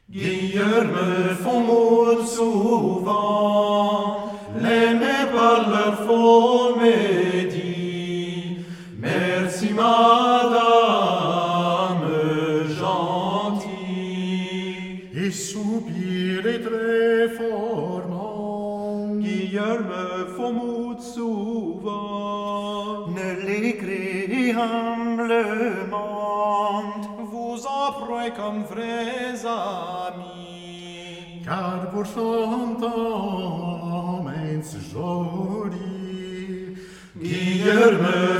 Guillaume me font mots souvent, les mets par leur faux médit. Merci madame gentille. Et soupirez très formant. Guillaume me font mots souvent, ne l'écris humblement, vous approchez comme vrais amis. Car pour chantaments joli, Guillaume